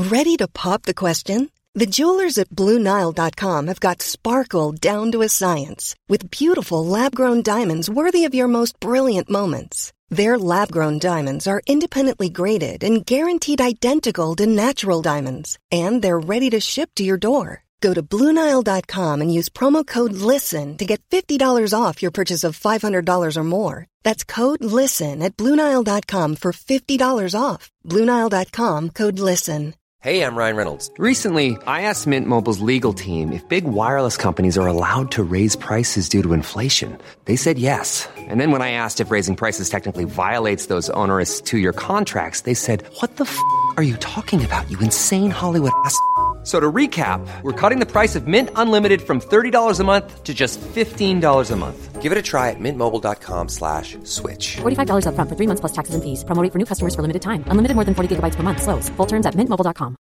Ready to pop the question? The jewelers at BlueNile.com have got sparkle down to a science with beautiful lab-grown diamonds worthy of your most brilliant moments. Their lab-grown diamonds are independently graded and guaranteed identical to natural diamonds, and they're ready to ship to your door. Go to BlueNile.com and use promo code LISTEN to get $50 off your purchase of $500 or more. That's code LISTEN at BlueNile.com for $50 off. BlueNile.com, code LISTEN. Hey, I'm Ryan Reynolds. Recently, I asked Mint Mobile's legal team if big wireless companies are allowed to raise prices due to inflation. They said yes. And then when I asked if raising prices technically violates those onerous two-year contracts, they said, "What the f*** are you talking about, you insane Hollywood ass f-?" So to recap, we're cutting the price of Mint Unlimited from $30 a month to just $15 a month. Give it a try at mintmobile.com/switch. $45 up front for 3 months plus taxes and fees. Promo rate for new customers for limited time. Unlimited more than 40 gigabytes per month. Slows full terms at mintmobile.com.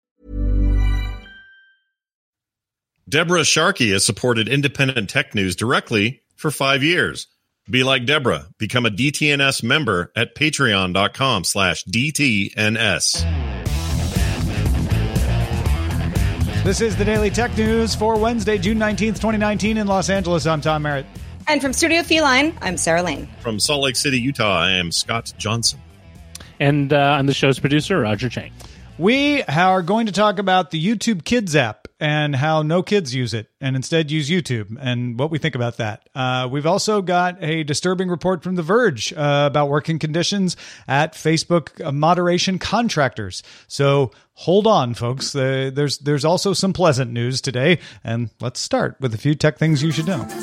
Deborah Sharkey has supported independent tech news directly for 5 years. Be like Deborah. Become a DTNS member at patreon.com/DTNS. This is the Daily Tech News for Wednesday, June 19th, 2019 in Los Angeles. I'm Tom Merritt. And from Studio Feline, I'm Sarah Lane. From Salt Lake City, Utah, I am Scott Johnson. And I'm the show's producer, Roger Chang. We are going to talk about the YouTube Kids app and how no kids use it and instead use YouTube and what we think about that. We've also got a disturbing report from The Verge about working conditions at Facebook moderation contractors. So hold on, folks. There's also some pleasant news today. And let's start with a few tech things you should know.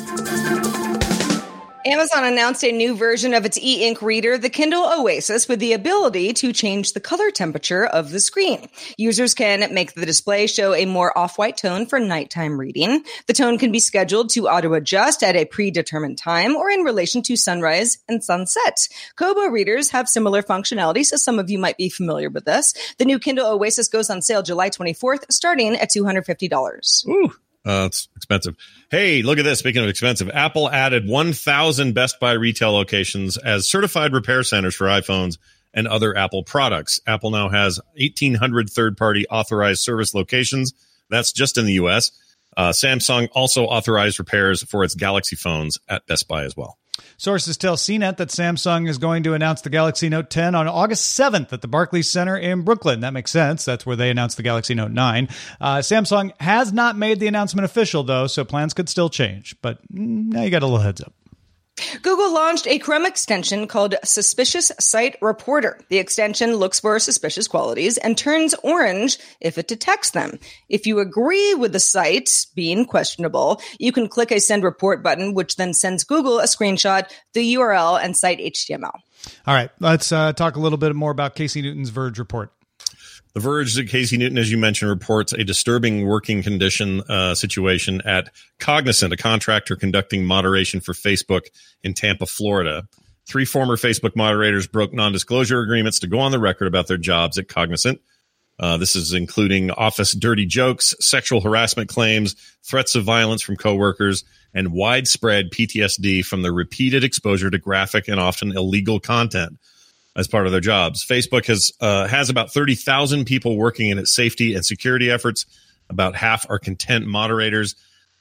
Amazon announced a new version of its e-ink reader, the Kindle Oasis, with the ability to change the color temperature of the screen. Users can make the display show a more off-white tone for nighttime reading. The tone can be scheduled to auto-adjust at a predetermined time or in relation to sunrise and sunset. Kobo readers have similar functionality, so some of you might be familiar with this. The new Kindle Oasis goes on sale July 24th, starting at $250. Ooh. It's expensive. Hey, look at this. Speaking of expensive, Apple added 1,000 Best Buy retail locations as certified repair centers for iPhones and other Apple products. Apple now has 1,800 third-party authorized service locations. That's just in the U.S. Samsung also authorized repairs for its Galaxy phones at Best Buy as well. Sources tell CNET that Samsung is going to announce the Galaxy Note 10 on August 7th at the Barclays Center in Brooklyn. That makes sense. That's where they announced the Galaxy Note 9. Samsung has not made the announcement official, though, so plans could still change. But now you got a little heads up. Google launched a Chrome extension called Suspicious Site Reporter. The extension looks for suspicious qualities and turns orange if it detects them. If you agree with the site being questionable, you can click a Send Report button, which then sends Google a screenshot, the URL, and site HTML. All right, let's talk a little bit more about Casey Newton's Verge report. The Verge, Casey Newton, as you mentioned, reports a disturbing working condition situation at Cognizant, a contractor conducting moderation for Facebook in Tampa, Florida. 3 former Facebook moderators broke non-disclosure agreements to go on the record about their jobs at Cognizant. This is including office dirty jokes, sexual harassment claims, threats of violence from coworkers, and widespread PTSD from the repeated exposure to graphic and often illegal content as part of their jobs. Facebook has about 30,000 people working in its safety and security efforts. About half are content moderators.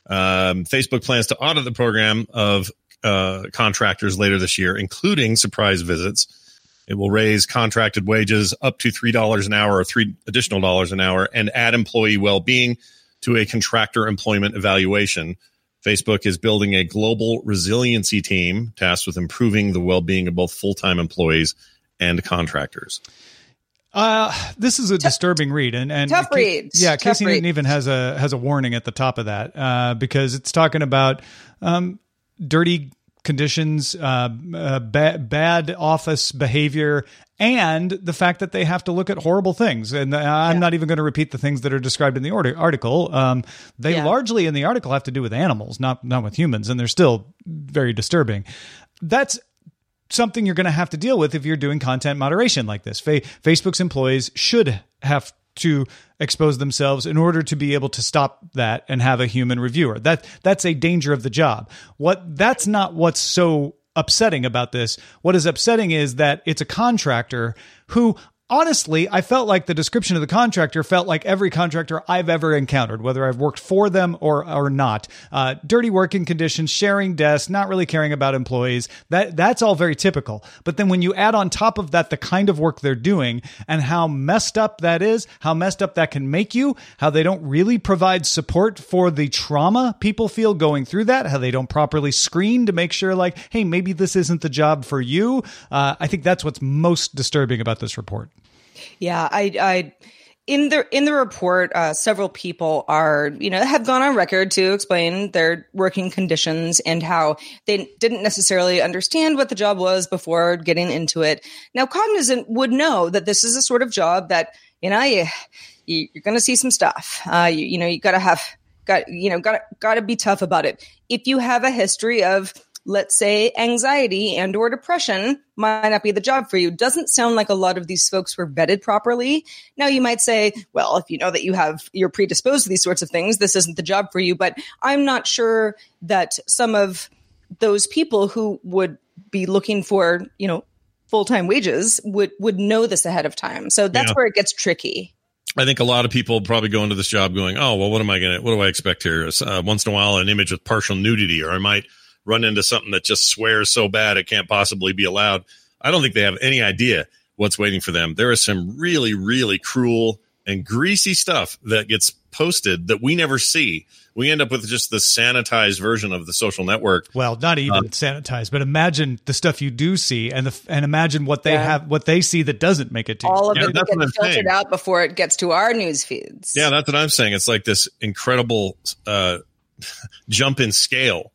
Facebook plans to audit the program of contractors later this year, including surprise visits. It will raise contracted wages up to $3 an hour or $3 additional dollars an hour and add employee well-being to a contractor employment evaluation. Facebook is building a global resiliency team tasked with improving the well-being of both full-time employees and contractors. This is a disturbing read, and tough read. Yeah, tough Casey Newton even has a warning at the top of that because it's talking about dirty conditions, bad office behavior, and the fact that they have to look at horrible things. And I'm not even going to repeat the things that are described in the article. They largely in the article have to do with animals, not with humans, and they're still very disturbing. That's something you're going to have to deal with if you're doing content moderation like this. Facebook's employees should have to expose themselves in order to be able to stop that and have a human reviewer. That's a danger of the job. That's not what's so upsetting about this. What is upsetting is that it's a contractor who honestly, I felt like the description of the contractor felt like every contractor I've ever encountered, whether I've worked for them or not. Dirty working conditions, sharing desks, not really caring about employees. That's all very typical. But then when you add on top of that the kind of work they're doing and how messed up that is, how messed up that can make you, how they don't really provide support for the trauma people feel going through that, how they don't properly screen to make sure like, hey, maybe this isn't the job for you. I think that's what's most disturbing about this report. Yeah, I in the report, several people have gone on record to explain their working conditions and how they didn't necessarily understand what the job was before getting into it. Now, Cognizant would know that this is a sort of job that, you're going to see some stuff. You gotta be tough about it. If you have a history of, let's say, anxiety and or depression, might not be the job for you. Doesn't sound like a lot of these folks were vetted properly. Now you might say, well, if you know that you're predisposed to these sorts of things, this isn't the job for you. But I'm not sure that some of those people who would be looking for, full-time wages would know this ahead of time. So that's where it gets tricky. I think a lot of people probably go into this job going, oh, well, what do I expect here? Once in a while, an image with partial nudity, or I might run into something that just swears so bad it can't possibly be allowed. I don't think they have any idea what's waiting for them. There is some really, really cruel and greasy stuff that gets posted that we never see. We end up with just the sanitized version of the social network. Well, not even sanitized, but imagine the stuff you do see, and imagine what they have, what they see that doesn't make it to all you. of it gets filtered out before it gets to our news feeds. Yeah, that's what I'm saying. It's like this incredible jump in scale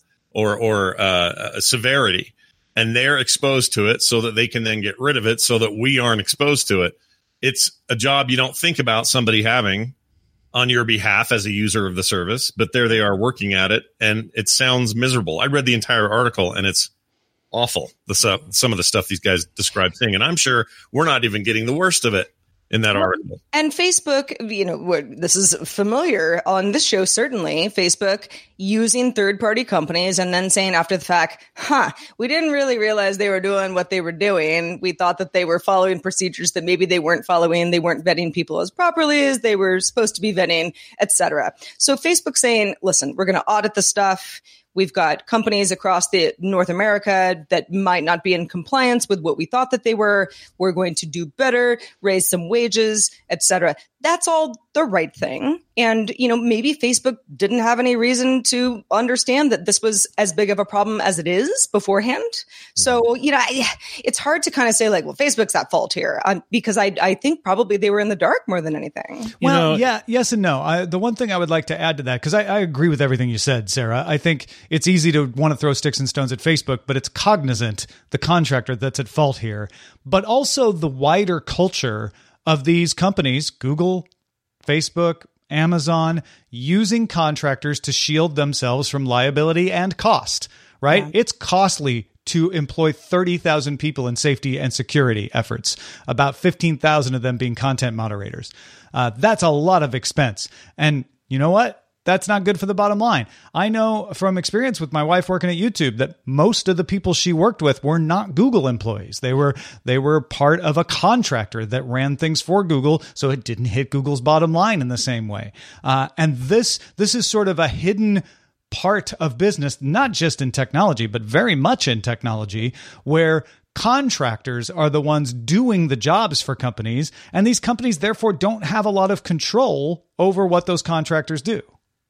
or severity, and they're exposed to it so that they can then get rid of it so that we aren't exposed to it. It's a job you don't think about somebody having on your behalf as a user of the service, but there they are working at it, and it sounds miserable. I read the entire article, and it's awful, some of the stuff these guys describe seeing, and I'm sure we're not even getting the worst of it in that article. And Facebook, this is familiar on this show, certainly, Facebook using third-party companies and then saying after the fact, we didn't really realize they were doing what they were doing. We thought that they were following procedures that maybe they weren't following. They weren't vetting people as properly as they were supposed to be vetting, etc. So Facebook saying, listen, we're going to audit the stuff. We've got companies across the North America that might not be in compliance with what we thought that they were. We're going to do better, raise some wages, etc. That's all the right thing. And, maybe Facebook didn't have any reason to understand that this was as big of a problem as it is beforehand. So, it's hard to kind of say like, well, Facebook's at fault here because I think probably they were in the dark more than anything. Well, yes and no. The one thing I would like to add to that, because I agree with everything you said, Sarah. I think it's easy to want to throw sticks and stones at Facebook, but it's Cognizant, the contractor, that's at fault here. But also the wider culture of these companies, Google, Facebook, Amazon, using contractors to shield themselves from liability and cost, right? Yeah. It's costly to employ 30,000 people in safety and security efforts, about 15,000 of them being content moderators. That's a lot of expense. And you know what? That's not good for the bottom line. I know from experience with my wife working at YouTube that most of the people she worked with were not Google employees. They were part of a contractor that ran things for Google, so it didn't hit Google's bottom line in the same way. And this is sort of a hidden part of business, not just in technology, but very much in technology, where contractors are the ones doing the jobs for companies, and these companies therefore don't have a lot of control over what those contractors do.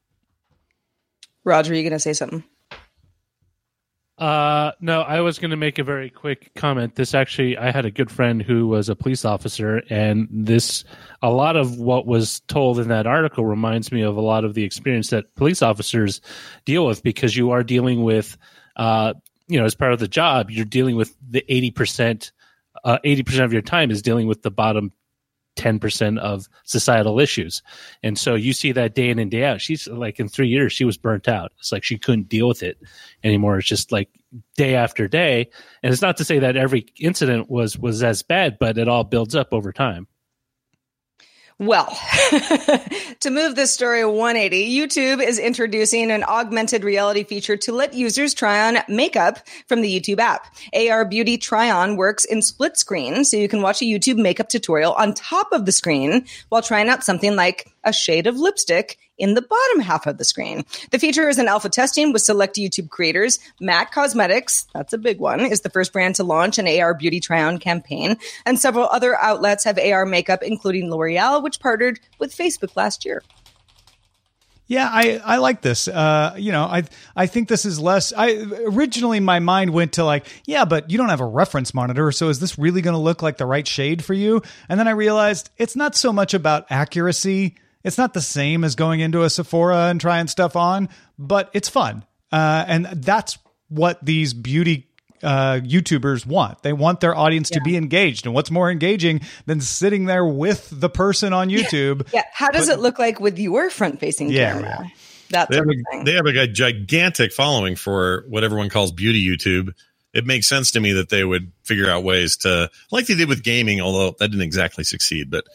Roger, are you going to say something? No, I was going to make a very quick comment. I had a good friend who was a police officer, and a lot of what was told in that article reminds me of a lot of the experience that police officers deal with, because you are dealing with, as part of the job, you're dealing with the 80% of your time is dealing with the bottom 10% of societal issues. And so you see that day in and day out. She's like, in 3 years, she was burnt out. It's like she couldn't deal with it anymore. It's just like day after day. And it's not to say that every incident was as bad, but it all builds up over time. Well, to move this story 180, YouTube is introducing an augmented reality feature to let users try on makeup from the YouTube app. AR Beauty Try-On works in split screen, so you can watch a YouTube makeup tutorial on top of the screen while trying out something like a shade of lipstick in the bottom half of the screen. The feature is in alpha testing with select YouTube creators. MAC Cosmetics, that's a big one, is the first brand to launch an AR Beauty Try-On campaign. And several other outlets have AR makeup, including L'Oreal, which partnered with Facebook last year. Yeah, I like this. I think this is less. Originally my mind went to like, yeah, but you don't have a reference monitor, so is this really going to look like the right shade for you? And then I realized it's not so much about accuracy. It's not the same as going into a Sephora and trying stuff on, but it's fun. And that's what these beauty YouTubers want. They want their audience to be engaged. And what's more engaging than sitting there with the person on YouTube? Yeah. How does it look like with your front-facing camera? Yeah. That sort of thing. They have a gigantic following for what everyone calls beauty YouTube. It makes sense to me that they would figure out ways to, like they did with gaming, although that didn't exactly succeed, but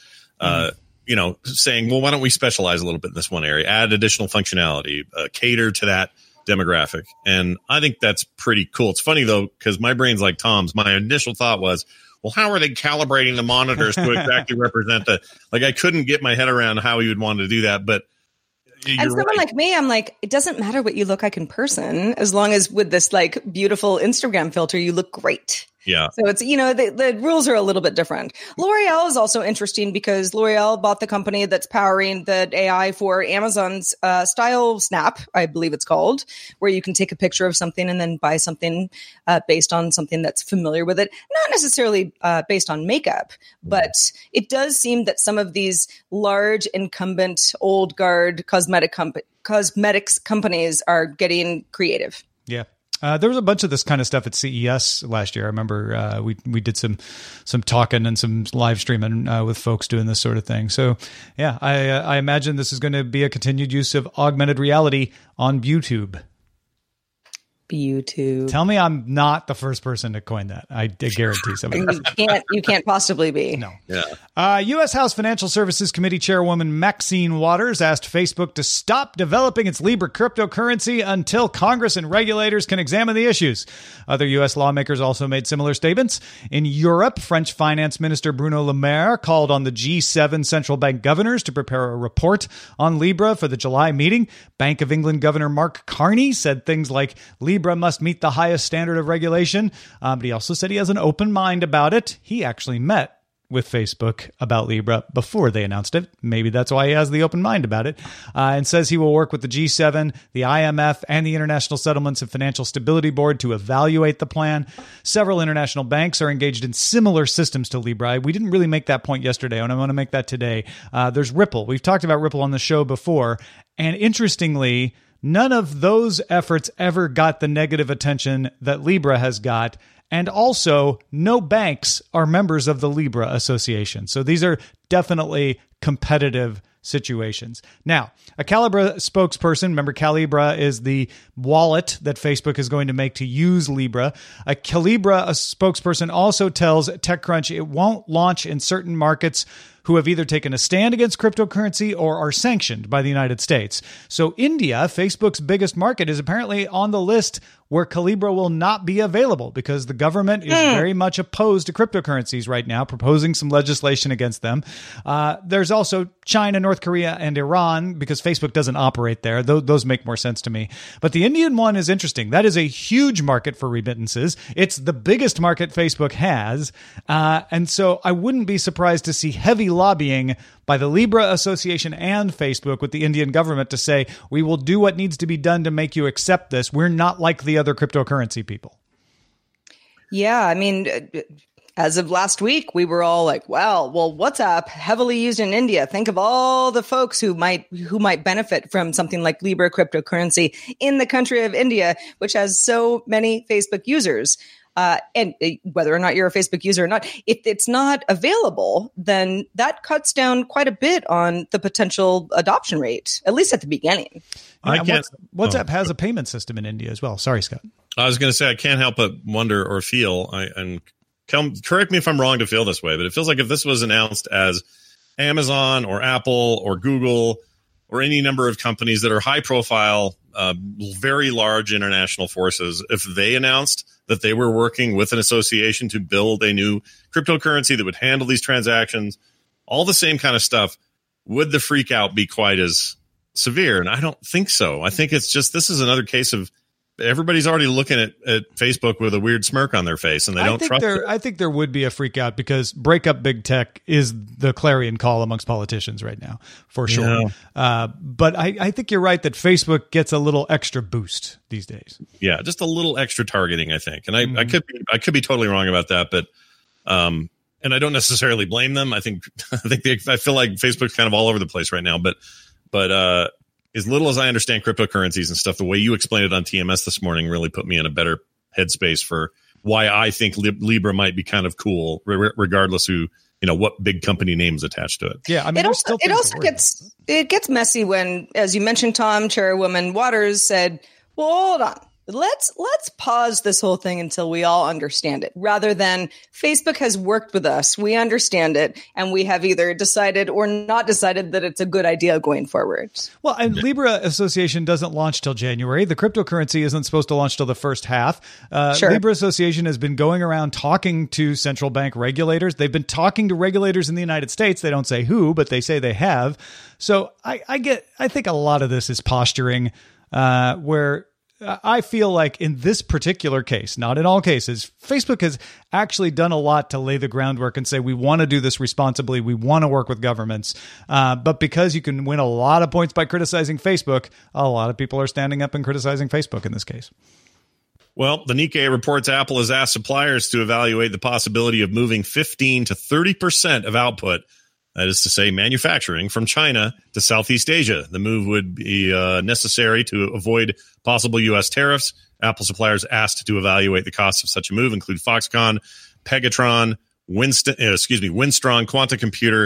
saying, well, why don't we specialize a little bit in this one area, add additional functionality, cater to that demographic. And I think that's pretty cool. It's funny though, because my brain's like Tom's. My initial thought was, well, how are they calibrating the monitors to exactly represent I couldn't get my head around how you would want to do that. But and someone like me, I'm like, it doesn't matter what you look like in person, as long as with this like beautiful Instagram filter, you look great. Yeah. So it's, the rules are a little bit different. L'Oreal is also interesting because L'Oreal bought the company that's powering the AI for Amazon's Style Snap, I believe it's called, where you can take a picture of something and then buy something based on something that's familiar with it. Not necessarily based on makeup, but it does seem that some of these large incumbent old guard cosmetics companies are getting creative. Yeah. There was a bunch of this kind of stuff at CES last year. I remember we did some talking and some live streaming with folks doing this sort of thing. So, yeah, I imagine this is going to be a continued use of augmented reality on YouTube. YouTube. Tell me I'm not the first person to coin that. I guarantee somebody. You can't possibly be. No. Yeah. U.S. House Financial Services Committee Chairwoman Maxine Waters asked Facebook to stop developing its Libra cryptocurrency until Congress and regulators can examine the issues. Other U.S. lawmakers also made similar statements. In Europe, French Finance Minister Bruno Le Maire called on the G7 central bank governors to prepare a report on Libra for the July meeting. Bank of England Governor Mark Carney said things like Libra must meet the highest standard of regulation, but he also said he has an open mind about it. He actually met with Facebook about Libra before they announced it. Maybe that's why he has the open mind about it, and says he will work with the G7, the IMF, and the International Settlements and Financial Stability Board to evaluate the plan. Several international banks are engaged in similar systems to Libra. We didn't really make that point yesterday, and I want to make that today. There's Ripple. We've talked about Ripple on the show before, and interestingly, none of those efforts ever got the negative attention that Libra has got. And also, no banks are members of the Libra Association. So these are definitely competitive situations. Now, a Calibra spokesperson, remember Calibra is the wallet that Facebook is going to make to use Libra. A Calibra spokesperson also tells TechCrunch it won't launch in certain markets who have either taken a stand against cryptocurrency or are sanctioned by the United States. So India, Facebook's biggest market, is apparently on the list where Calibra will not be available because the government is very much opposed to cryptocurrencies right now, proposing some legislation against them. There's also China, North Korea, and Iran because Facebook doesn't operate there. Those make more sense to me. But the Indian one is interesting. That is a huge market for remittances. It's the biggest market Facebook has. And so I wouldn't be surprised to see heavy lobbying by the Libra Association and Facebook with the Indian government to say, we will do what needs to be done to make you accept this. We're not like the other cryptocurrency people. Yeah, I mean, as of last week, we were all like, well, WhatsApp heavily used in India. Think of all the folks who might benefit from something like Libra cryptocurrency in the country of India, which has so many Facebook users. And whether or not you're a Facebook user or not, if it's not available, then that cuts down quite a bit on the potential adoption rate, at least at the beginning. WhatsApp has a payment system in India as well. Sorry, Scott. I was going to say, I can't help but wonder or feel, and correct me if I'm wrong to feel this way, but it feels like if this was announced as Amazon or Apple or Google or any number of companies that are high profile, very large international forces, if they announced that they were working with an association to build a new cryptocurrency that would handle these transactions, all the same kind of stuff, would the freak out be quite as severe? And I don't think so. I think it's just, this is another case of everybody's already looking at Facebook with a weird smirk on their face, and they don't trust it. I think there would be a freak out because break up big tech is the clarion call amongst politicians right now, for sure. Yeah. But I think you're right that Facebook gets a little extra boost these days. Yeah, just a little extra targeting, I think. And I could be totally wrong about that, but and I don't necessarily blame them. I feel like Facebook's kind of all over the place right now, but as little as I understand cryptocurrencies and stuff, the way you explained it on TMS this morning really put me in a better headspace for why I think Libra might be kind of cool, regardless what big company names attached to it. Yeah, I mean, it also gets messy when, as you mentioned, Tom, Chairwoman Waters said, "Well, hold on. Let's pause this whole thing until we all understand it," rather than Facebook has worked with us. We understand it, and we have either decided or not decided that it's a good idea going forward. Well, and Libra Association doesn't launch till January. The cryptocurrency isn't supposed to launch till the first half. Sure. Libra Association has been going around talking to central bank regulators. They've been talking to regulators in the United States. They don't say who, but they say they have. So I think a lot of this is posturing, where I feel like in this particular case, not in all cases, Facebook has actually done a lot to lay the groundwork and say, we want to do this responsibly. We want to work with governments. But because you can win a lot of points by criticizing Facebook, a lot of people are standing up and criticizing Facebook in this case. Well, the Nikkei reports Apple has asked suppliers to evaluate the possibility of moving 15 to 30% of output, that is to say, manufacturing, from China to Southeast Asia. The move would be necessary to avoid possible U.S. tariffs. Apple suppliers asked to evaluate the costs of such a move include Foxconn, Pegatron, Winstron, Quanta Computer,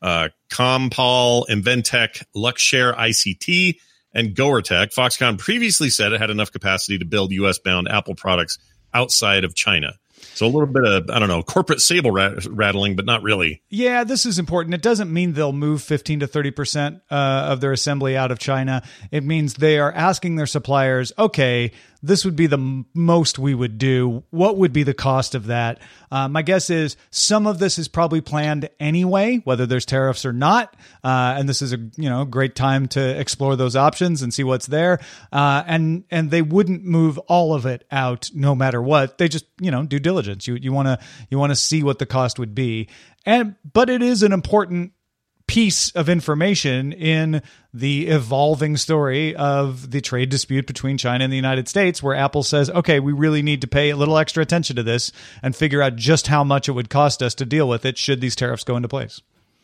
Compal, Inventec, Luxshare ICT, and Goertek. Foxconn previously said it had enough capacity to build U.S.-bound Apple products outside of China. So a little bit of, corporate sable rattling, but not really. Yeah, this is important. It doesn't mean they'll move 15 to 30% of their assembly out of China. It means they are asking their suppliers, okay, this would be the most we would do. What would be the cost of that? My guess is some of this is probably planned anyway, whether there's tariffs or not. And this is a great time to explore those options and see what's there. And they wouldn't move all of it out no matter what. They just due diligence. You want to see what the cost would be. But it is an important piece of information in the evolving story of the trade dispute between China and the United States, where Apple says, okay, we really need to pay a little extra attention to this and figure out just how much it would cost us to deal with it should these tariffs go into place.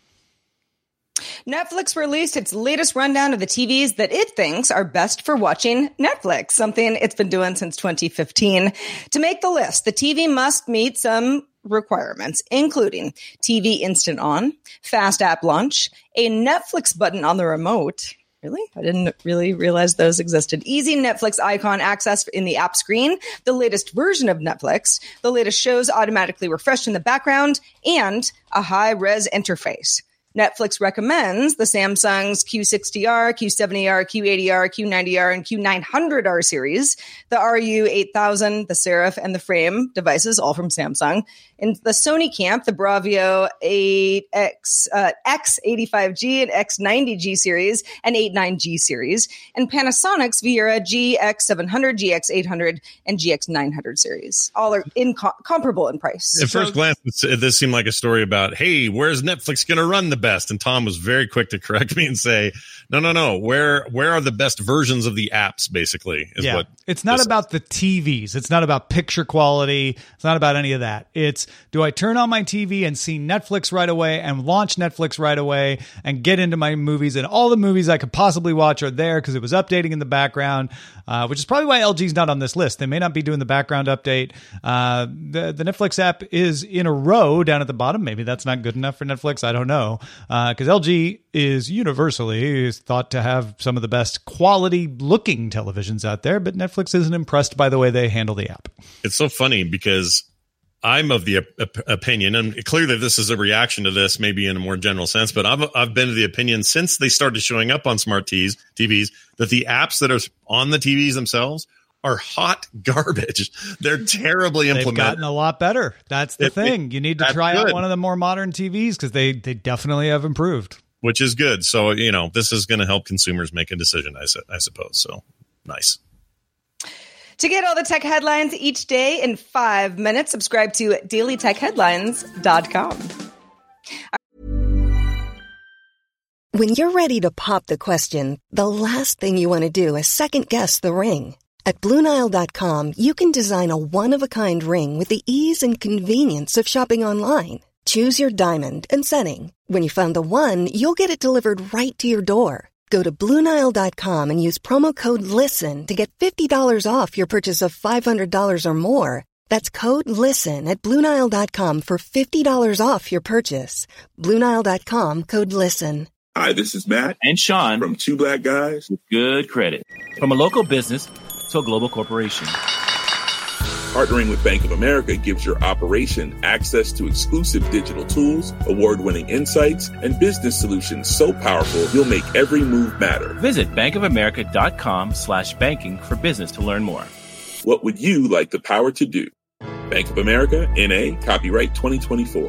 Netflix released its latest rundown of the TVs that it thinks are best for watching Netflix, something it's been doing since 2015. To make the list, the TV must meet some requirements, including TV Instant On, Fast App Launch, a Netflix button on the remote. Really? I didn't really realize those existed. Easy Netflix icon access in the app screen, the latest version of Netflix, the latest shows automatically refreshed in the background, and a high-res interface. Netflix recommends the Samsung's Q60R, Q70R, Q80R, Q90R, and Q900R series, the RU8000, the Seraph, and the Frame devices, all from Samsung. In the Sony camp, the Bravio X85G and X90G series and 89G series, and Panasonic's Viera GX700, GX800, and GX900 series. All are comparable in price. At first glance, this seemed like a story about, hey, where's Netflix going to run the best? And Tom was very quick to correct me and say, no. Where are the best versions of the apps, basically, is what it's not about the TVs. It's not about picture quality. It's not about any of that. It's, do I turn on my TV and see Netflix right away and launch Netflix right away and get into my movies, and all the movies I could possibly watch are there because it was updating in the background, which is probably why LG's not on this list. They may not be doing the background update. The Netflix app is in a row down at the bottom. Maybe that's not good enough for Netflix. I don't know. Because LG is universally thought to have some of the best quality looking televisions out there, but Netflix isn't impressed by the way they handle the app. It's so funny because I'm of the opinion, and clearly this is a reaction to this, maybe in a more general sense, but I've been of the opinion since they started showing up on smart TVs that the apps that are on the TVs themselves are hot garbage. They're terribly implemented. They've gotten a lot better. That's the thing. You need to try out one of the more modern TVs because they definitely have improved. Which is good. So, this is going to help consumers make a decision, I suppose. So, nice. To get all the tech headlines each day in 5 minutes, subscribe to dailytechheadlines.com. When you're ready to pop the question, the last thing you want to do is second-guess the ring. At BlueNile.com, you can design a one-of-a-kind ring with the ease and convenience of shopping online. Choose your diamond and setting. When you find the one, you'll get it delivered right to your door. Go to BlueNile.com and use promo code LISTEN to get $50 off your purchase of $500 or more. That's code LISTEN at BlueNile.com for $50 off your purchase. BlueNile.com, code LISTEN. Hi, this is Matt and Sean from Two Black Guys with Good Credit. From a local business to a global corporation, partnering with Bank of America gives your operation access to exclusive digital tools, award-winning insights, and business solutions so powerful you'll make every move matter. Visit bankofamerica.com/banking for business to learn more. What would you like the power to do? Bank of America, N.A., copyright 2024.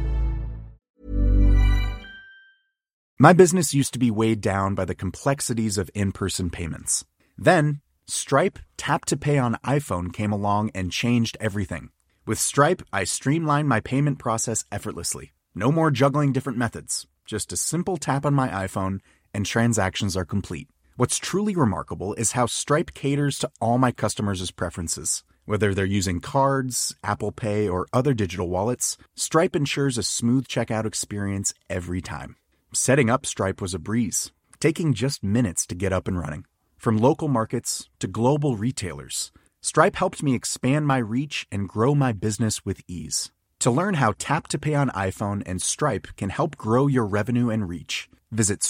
My business used to be weighed down by the complexities of in-person payments. Then, Stripe Tap to Pay on iPhone came along and changed everything. With Stripe, I streamlined my payment process effortlessly. No more juggling different methods. Just a simple tap on my iPhone and transactions are complete. What's truly remarkable is how Stripe caters to all my customers' preferences. Whether they're using cards, Apple Pay, or other digital wallets, Stripe ensures a smooth checkout experience every time. Setting up Stripe was a breeze, taking just minutes to get up and running. From local markets to global retailers, Stripe helped me expand my reach and grow my business with ease. To learn how Tap to Pay on iPhone and Stripe can help grow your revenue and reach, visit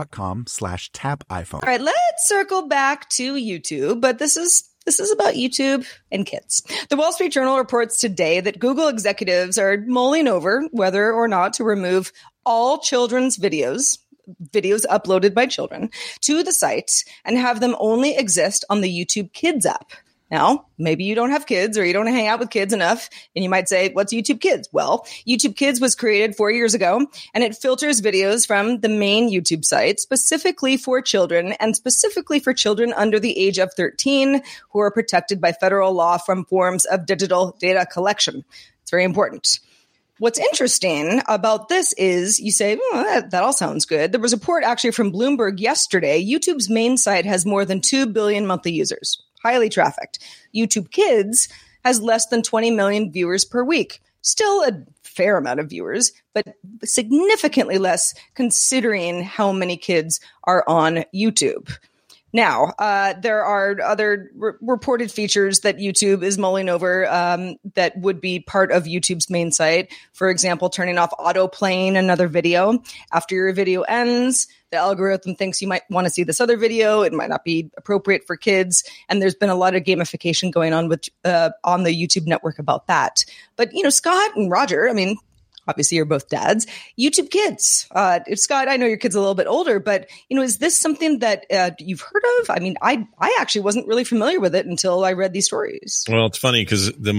stripe.com/tapiphone. All right, let's circle back to YouTube, but this is about YouTube and kids. The Wall Street Journal reports today that Google executives are mulling over whether or not to remove all children's videos uploaded by children to the site and have them only exist on the YouTube Kids app. Now, maybe you don't have kids or you don't hang out with kids enough, and you might say, what's YouTube Kids? Well, YouTube Kids was created 4 years ago, and it filters videos from the main YouTube site specifically for children and specifically for children under the age of 13 who are protected by federal law from forms of digital data collection. It's very important. What's interesting about this is you say, that all sounds good. There was a report actually from Bloomberg yesterday. YouTube's main site has more than 2 billion monthly users, highly trafficked. YouTube Kids has less than 20 million viewers per week. Still a fair amount of viewers, but significantly less considering how many kids are on YouTube. Now, there are other reported features that YouTube is mulling over that would be part of YouTube's main site. For example, turning off auto-playing another video. After your video ends, the algorithm thinks you might want to see this other video. It might not be appropriate for kids. And there's been a lot of gamification going on with on the YouTube network about that. But, Scott and Roger, obviously, you're both dads. YouTube Kids. Scott, I know your kid's a little bit older, but, is this something that you've heard of? I actually wasn't really familiar with it until I read these stories. Well, it's funny because the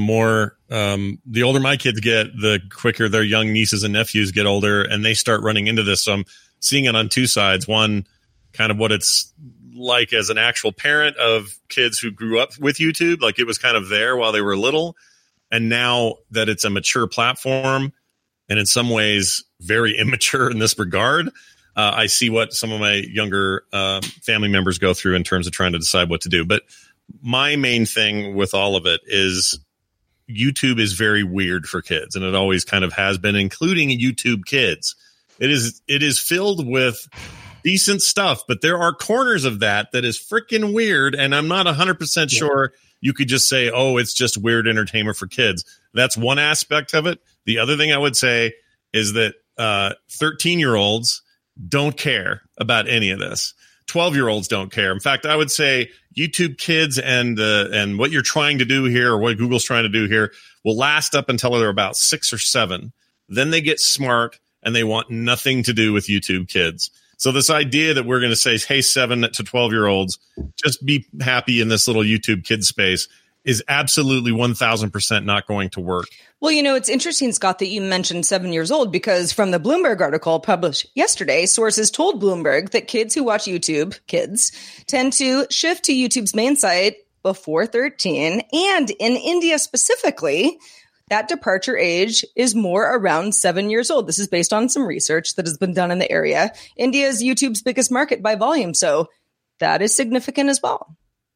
older my kids get, the quicker their young nieces and nephews get older and they start running into this. So I'm seeing it on two sides. One, kind of what it's like as an actual parent of kids who grew up with YouTube, like it was kind of there while they were little. And now that it's a mature platform, and in some ways very immature in this regard, I see what some of my younger family members go through in terms of trying to decide what to do. But my main thing with all of it is YouTube is very weird for kids, and it always kind of has been, including YouTube Kids. It is filled with decent stuff, but there are corners of that is freaking weird, and I'm not 100% sure you could just say, oh, it's just weird entertainment for kids. That's one aspect of it. The other thing I would say is that 13-year-olds don't care about any of this. 12-year-olds don't care. In fact, I would say YouTube Kids and what you're trying to do here, or what Google's trying to do here, will last up until they're about 6 or 7. Then they get smart and they want nothing to do with YouTube Kids. So this idea that we're going to say, hey, 7 to 12-year-olds, just be happy in this little YouTube Kids space is absolutely 1,000% not going to work. Well, it's interesting, Scott, that you mentioned 7 years old, because from the Bloomberg article published yesterday, sources told Bloomberg that kids who watch YouTube, kids, tend to shift to YouTube's main site before 13. And in India specifically, that departure age is more around 7 years old. This is based on some research that has been done in the area. India is YouTube's biggest market by volume, so that is significant as well.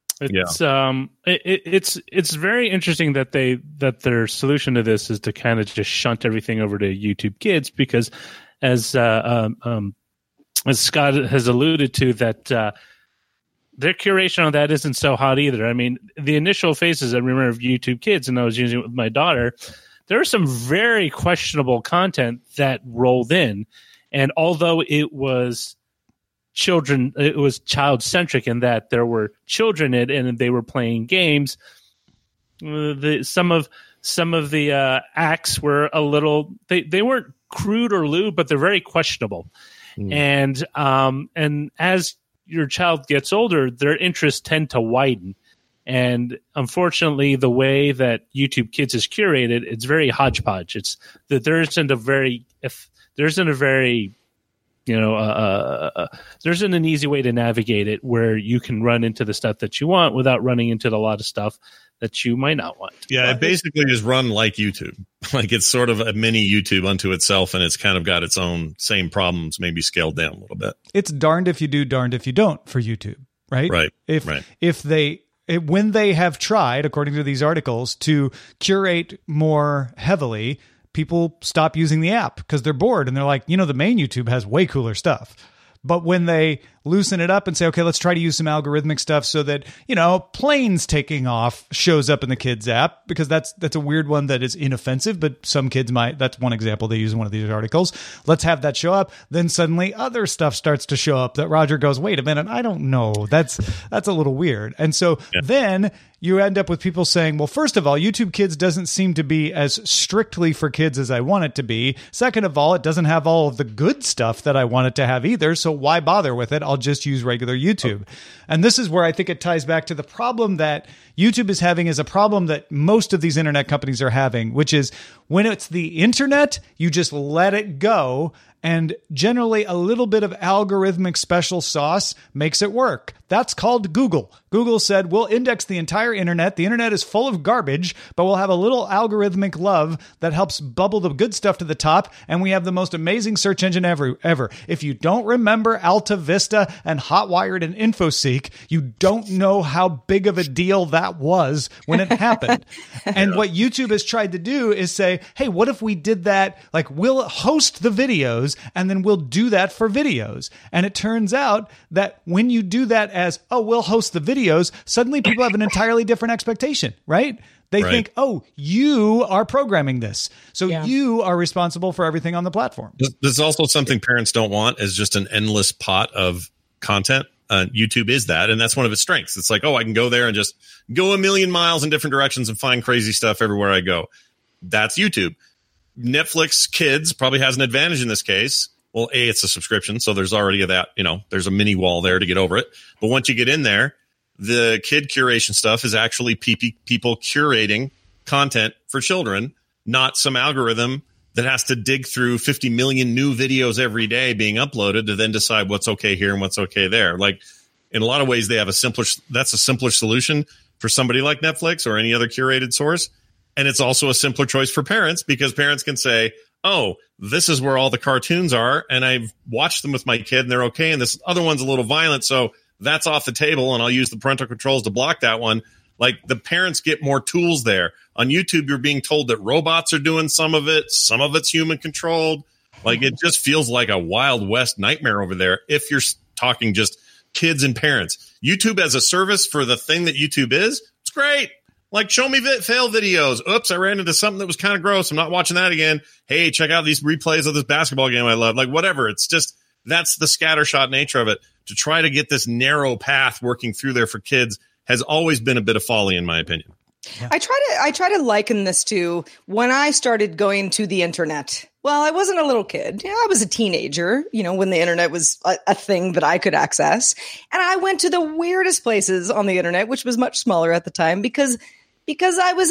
It's very interesting that their solution to this is to kind of just shunt everything over to YouTube Kids, because as Scott has alluded to, that their curation on that isn't so hot either. I mean, the initial phases I remember of YouTube Kids, and I was using it with my daughter, there was some very questionable content that rolled in, and although it was child-centric in that there were children in it and they were playing games. Some of the acts were a little, they weren't crude or lewd, but they're very questionable. And as your child gets older, their interests tend to widen. And unfortunately, the way that YouTube Kids is curated, it's very hodgepodge. It's that there isn't a very there isn't an easy way to navigate it where you can run into the stuff that you want without running into a lot of stuff that you might not want. Yeah, it basically is run like YouTube. Like it's sort of a mini YouTube unto itself, and it's kind of got its own same problems, maybe scaled down a little bit. It's darned if you do, darned if you don't for YouTube, right? Right. When they have tried, according to these articles, to curate more heavily, people stop using the app because they're bored and they're like, the main YouTube has way cooler stuff. But when they loosen it up and say, okay, let's try to use some algorithmic stuff so that, planes taking off shows up in the kids app, because that's a weird one that is inoffensive, but some kids might. That's one example they use in one of these articles. Let's have that show up. Then suddenly other stuff starts to show up that Roger goes, wait a minute, I don't know. That's a little weird. And so then you end up with people saying, well, first of all, YouTube Kids doesn't seem to be as strictly for kids as I want it to be. Second of all, it doesn't have all of the good stuff that I want it to have either. So why bother with it? I'll just use regular YouTube. And this is where I think it ties back to the problem that YouTube is having, is a problem that most of these internet companies are having, which is when it's the internet, you just let it go. And generally, a little bit of algorithmic special sauce makes it work. That's called Google. Google said, we'll index the entire internet. The internet is full of garbage, but we'll have a little algorithmic love that helps bubble the good stuff to the top. And we have the most amazing search engine ever. If you don't remember Alta Vista and Hotwired and InfoSeek, you don't know how big of a deal that was when it happened. And what YouTube has tried to do is say, hey, what if we did that? Like, we'll host the videos and then we'll do that for videos. And it turns out that when you do that as, oh, we'll host the videos, suddenly people have an entirely different expectation, right? They think, oh, you are programming this. So you are responsible for everything on the platform. There's also something parents don't want, is just an endless pot of content. YouTube is that, and that's one of its strengths. It's like, oh, I can go there and just go a million miles in different directions and find crazy stuff everywhere I go. That's YouTube. Netflix Kids probably has an advantage in this case. Well, A, it's a subscription, so there's already that, there's a mini wall there to get over it. But once you get in there, the kid curation stuff is actually people curating content for children, not some algorithm that has to dig through 50 million new videos every day being uploaded to then decide what's okay here and what's okay there. Like, in a lot of ways, that's a simpler solution for somebody like Netflix or any other curated source. And it's also a simpler choice for parents, because parents can say, oh, this is where all the cartoons are, and I've watched them with my kid and they're okay, and this other one's a little violent, so that's off the table, and I'll use the parental controls to block that one. Like, the parents get more tools there. On YouTube, you're being told that robots are doing some of it's human controlled. Like, it just feels like a Wild West nightmare over there if you're talking just kids and parents. YouTube as a service for the thing that YouTube is, it's great. Like, show me fail videos. Oops, I ran into something that was kind of gross. I'm not watching that again. Hey, check out these replays of this basketball game I love. Like, whatever. It's just, that's the scattershot nature of it. To try to get this narrow path working through there for kids has always been a bit of folly, in my opinion. Yeah. I try to liken this to when I started going to the internet. Well, I wasn't a little kid. I was a teenager, when the internet was a thing that I could access. And I went to the weirdest places on the internet, which was much smaller at the time because I was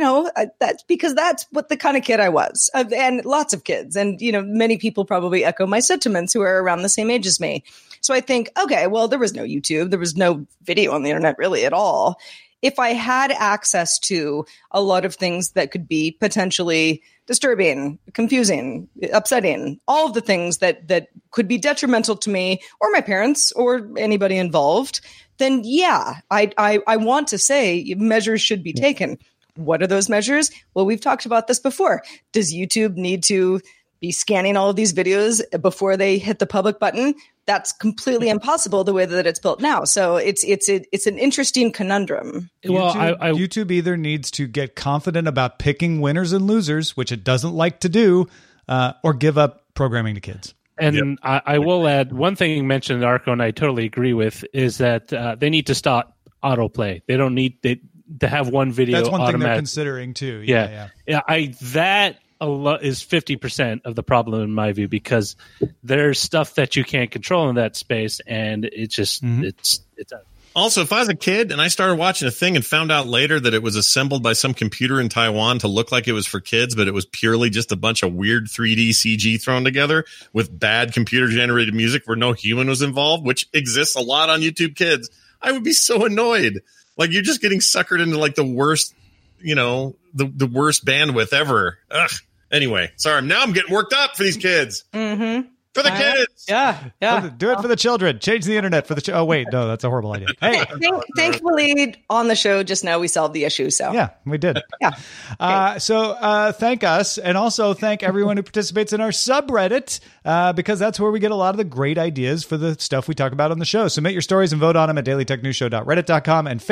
that's what the kind of kid I was, and lots of kids. And, many people probably echo my sentiments who are around the same age as me. So I think, okay, well, there was no YouTube. There was no video on the internet really at all. If I had access to a lot of things that could be potentially disturbing, confusing, upsetting, all of the things that could be detrimental to me or my parents or anybody involved, then yeah, I want to say measures should be taken. What are those measures? Well, we've talked about this before. Does YouTube need to be scanning all of these videos before they hit the public button? That's completely impossible the way that it's built now. So it's an interesting conundrum. Well, YouTube either needs to get confident about picking winners and losers, which it doesn't like to do, or give up programming to kids. And I will add one thing you mentioned, Arco, and I totally agree with, is that they need to stop autoplay. They don't need to have one video. That's one automatic. thing they're considering too. Yeah. That is 50% of the problem in my view, because there's stuff that you can't control in that space, and it's just it's. Also, if I was a kid and I started watching a thing and found out later that it was assembled by some computer in Taiwan to look like it was for kids, but it was purely just a bunch of weird 3D CG thrown together with bad computer-generated music where no human was involved, which exists a lot on YouTube Kids, I would be so annoyed. Like, you're just getting suckered into like the worst, the worst bandwidth ever. Ugh. Anyway, sorry. Now I'm getting worked up for these kids. Mm-hmm. For the kids. Yeah. Do it for the children. Change the internet for the oh, wait. No, that's a horrible idea. Hey. Thankfully, on the show just now, we solved the issue. So yeah, we did. Yeah. So thank us. And also thank everyone who participates in our subreddit, because that's where we get a lot of the great ideas for the stuff we talk about on the show. Submit your stories and vote on them at dailytechnewsshow.reddit.com and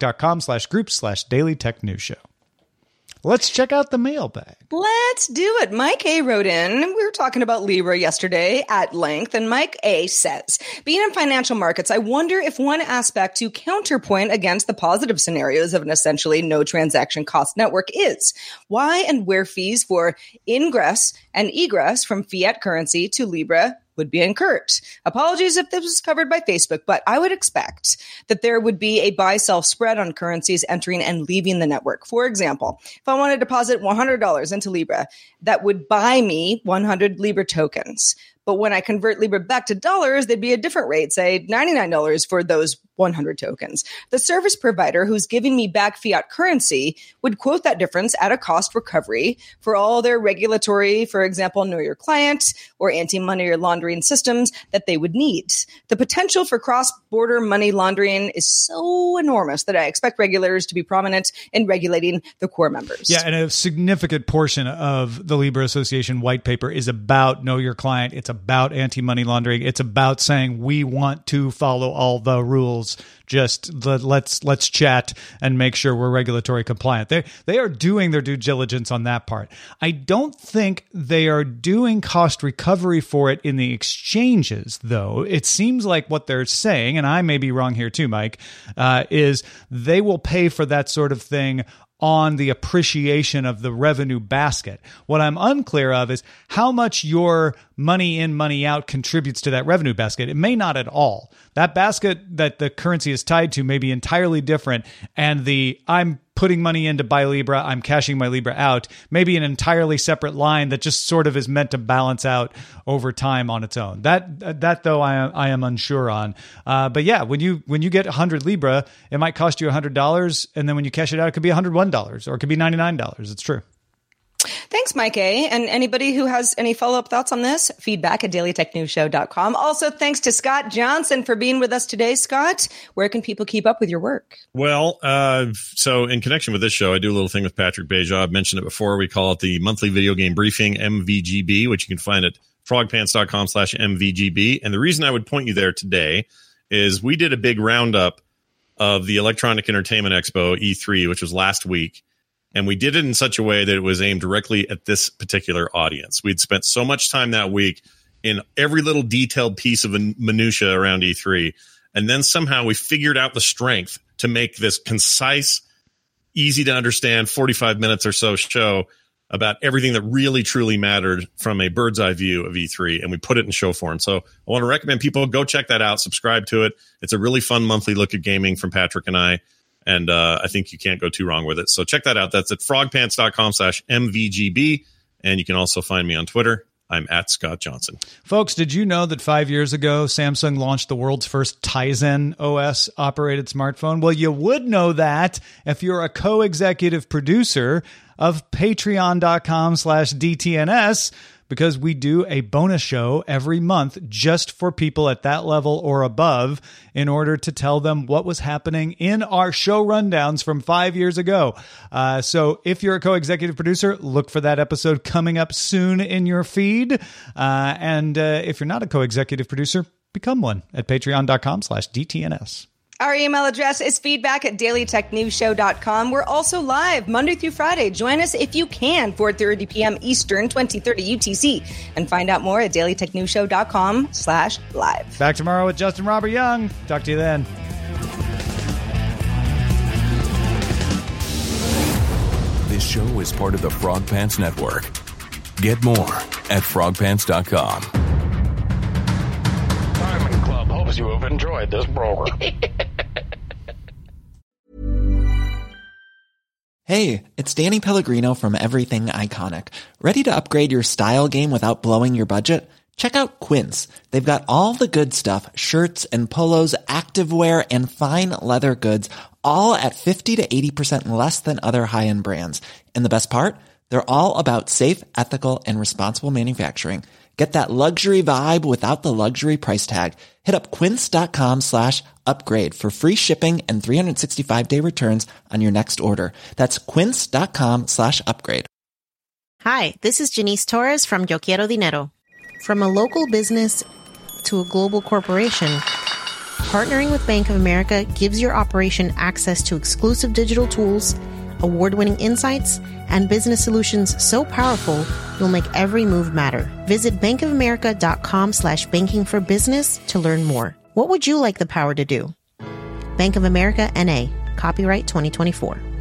facebook.com/groups/dailytechnewsshow. Let's check out the mailbag. Let's do it. Mike A. wrote in. We were talking about Libra yesterday at length, and Mike A. says, being in financial markets, I wonder if one aspect to counterpoint against the positive scenarios of an essentially no transaction cost network is why and where fees for ingress and egress from fiat currency to Libra would be incurred. Apologies if this was covered by Facebook, but I would expect that there would be a buy-sell spread on currencies entering and leaving the network. For example, if I want to deposit $100 into Libra, that would buy me 100 Libra tokens. But when I convert Libra back to dollars, they'd be a different rate, say $99 for those 100 tokens. The service provider who's giving me back fiat currency would quote that difference at a cost recovery for all their regulatory, for example, know your client or anti-money laundering systems that they would need. The potential for cross-border money laundering is so enormous that I expect regulators to be prominent in regulating the core members. Yeah, and a significant portion of the Libra Association white paper is about know your client. It's about anti-money laundering. It's about saying we want to follow all the rules. Just let's chat and make sure we're regulatory compliant. They are doing their due diligence on that part. I don't think they are doing cost recovery for it in the exchanges, though. It seems like what they're saying, and I may be wrong here too, Mike, is they will pay for that sort of thing on the appreciation of the revenue basket. What I'm unclear of is how much your money in, money out contributes to that revenue basket. It may not at all. That basket that the currency is tied to may be entirely different, and I'm putting money in to buy Libra, I'm cashing my Libra out, maybe an entirely separate line that just sort of is meant to balance out over time on its own. That though I am unsure on. But yeah, when you get 100 Libra, it might cost you $100, and then when you cash it out, it could be $101 or it could be $99. It's true. Thanks, Mike A. And anybody who has any follow-up thoughts on this, feedback at dailytechnewsshow.com. Also, thanks to Scott Johnson for being with us today. Scott, where can people keep up with your work? Well, so in connection with this show, I do a little thing with Patrick Beja. I've mentioned it before. We call it the monthly video game briefing, MVGB, which you can find at frogpants.com/MVGB. And the reason I would point you there today is we did a big roundup of the Electronic Entertainment Expo, E3, which was last week. And we did it in such a way that it was aimed directly at this particular audience. We'd spent so much time that week in every little detailed piece of minutia around E3. And then somehow we figured out the strength to make this concise, easy to understand 45 minutes or so show about everything that really truly mattered from a bird's eye view of E3, and we put it in show form. So I want to recommend people go check that out, subscribe to it. It's a really fun monthly look at gaming from Patrick and I, and I think you can't go too wrong with it. So check that out. That's at frogpants.com/MVGB, and you can also find me on Twitter. I'm at Scott Johnson. Folks, did you know that 5 years ago, Samsung launched the world's first Tizen OS operated smartphone? Well, you would know that if you're a co-executive producer of patreon.com/DTNS, because we do a bonus show every month just for people at that level or above in order to tell them what was happening in our show rundowns from 5 years ago. So if you're a co-executive producer, look for that episode coming up soon in your feed. And if you're not a co-executive producer, become one at patreon.com/DTNS. Our email address is feedback@dailytechnewsshow.com. We're also live Monday through Friday. Join us if you can, 4:30 p.m. Eastern, 2030 UTC. And find out more at dailytechnewsshow.com/live. Back tomorrow with Justin Robert Young. Talk to you then. This show is part of the Frog Pants Network. Get more at frogpants.com. Diamond Club hopes you have enjoyed this program. Hey, it's Danny Pellegrino from Everything Iconic. Ready to upgrade your style game without blowing your budget? Check out Quince. They've got all the good stuff, shirts and polos, activewear, and fine leather goods, all at 50 to 80% less than other high-end brands. And the best part? They're all about safe, ethical, and responsible manufacturing. Get that luxury vibe without the luxury price tag. Hit up quince.com/upgrade for free shipping and 365-day returns on your next order. That's quince.com/upgrade. Hi, this is Janice Torres from Yo Quiero Dinero. From a local business to a global corporation, partnering with Bank of America gives your operation access to exclusive digital tools, award-winning insights, and business solutions so powerful you'll make every move matter. Visit bankofamerica.com/banking for business to learn more. What would you like the power to do? Bank of America, N.A. Copyright 2024.